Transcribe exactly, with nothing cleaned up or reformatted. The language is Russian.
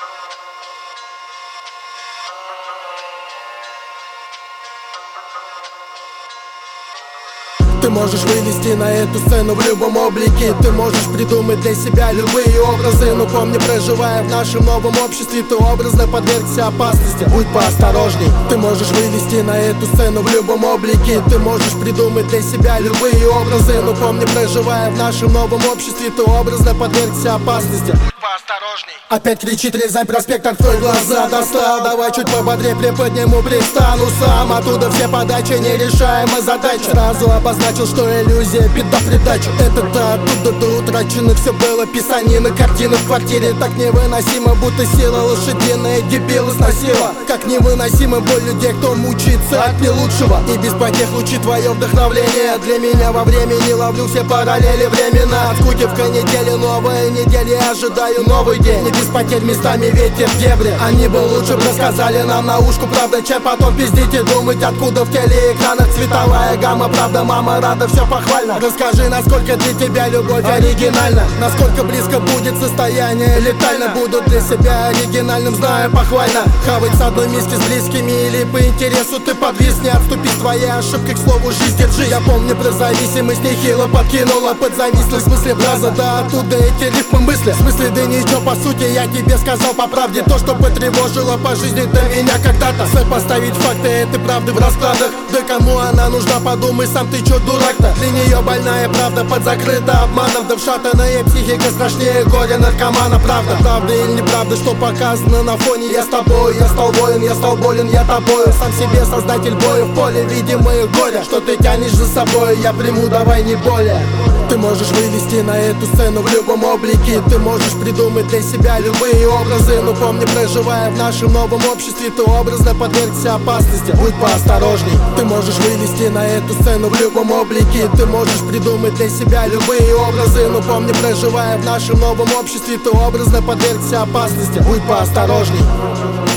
Ты можешь вылезти на эту сцену в любом облике. Ты можешь придумать для себя любые образы. Но помни, проживая в нашем новом обществе, ты образно подвергся опасности. Будь поосторожней. Ты можешь вылезти на эту сцену в любом облике. Ты можешь придумать для себя любые образы. Но помни, проживая в нашем новом обществе, ты образно подвергся опасности. Будь поосторожней. Опять кричит Рязань, проспект, открой глаза, достал. Давай чуть пободрее приподниму, пристану сам. Оттуда все подачи, нерешаемая задача. Сразу обозначил, что иллюзия, беда придача. Это-то оттуда до утраченных все было. Писанины, картины в квартире так невыносимо, будто сила лошадиная дебила сносила. Как невыносима боль людей, кто мучится от нелучшего. И без потех лучи твое вдохновление. Для меня во времени ловлю все параллели времена. От скуки в канителе новая неделя, я ожидаю новый день. Не без потерь, местами ветер в дебри. Они бы лучше бы рассказали нам на ушку правда, чем потом пиздить и думать, откуда в телеэкранах цветовая гамма. Правда, мама рада, все похвально. Расскажи, насколько для тебя любовь оригинальна. Насколько близко будет состояние летально. Буду для себя оригинальным, знаю похвально. Хавать с одной миски с близкими или по интересу ты подвис. Не отступи с твоей ошибкой, к слову, жизнь держи. Я помню про зависимость, нехило подкинула под завистлость смысле фраза. Да оттуда эти рифмы мысли. В смысле, да ничего, по сути, я тебе сказал по правде. То, что потревожило по жизни до меня когда-то. Сопоставить факты этой правды в раскладах. Да кому она нужна, подумай сам, ты чё дурак-то? Для нее больная правда под закрыта обманом. Да вшатанная психика страшнее горя наркомана. Правда, правда или неправда, что показано на фоне. Я с тобой, я стал воин, я стал болен, я тобою. Сам себе создатель боя в поле, видимое горя. Что ты тянешь за собой, я приму, давай не более. Ты можешь вылезти на эту сцену в любом облике. Ты можешь придумать для себя любые образы. Но помни, проживая в нашем новом обществе, ты образно подвергся опасности. Будь поосторожней. Ты можешь вылезти на эту сцену в любом облике. Ты можешь придумать для себя любые образы. Но помни, проживая в нашем новом обществе, ты образно подвергся опасности. Будь поосторожней.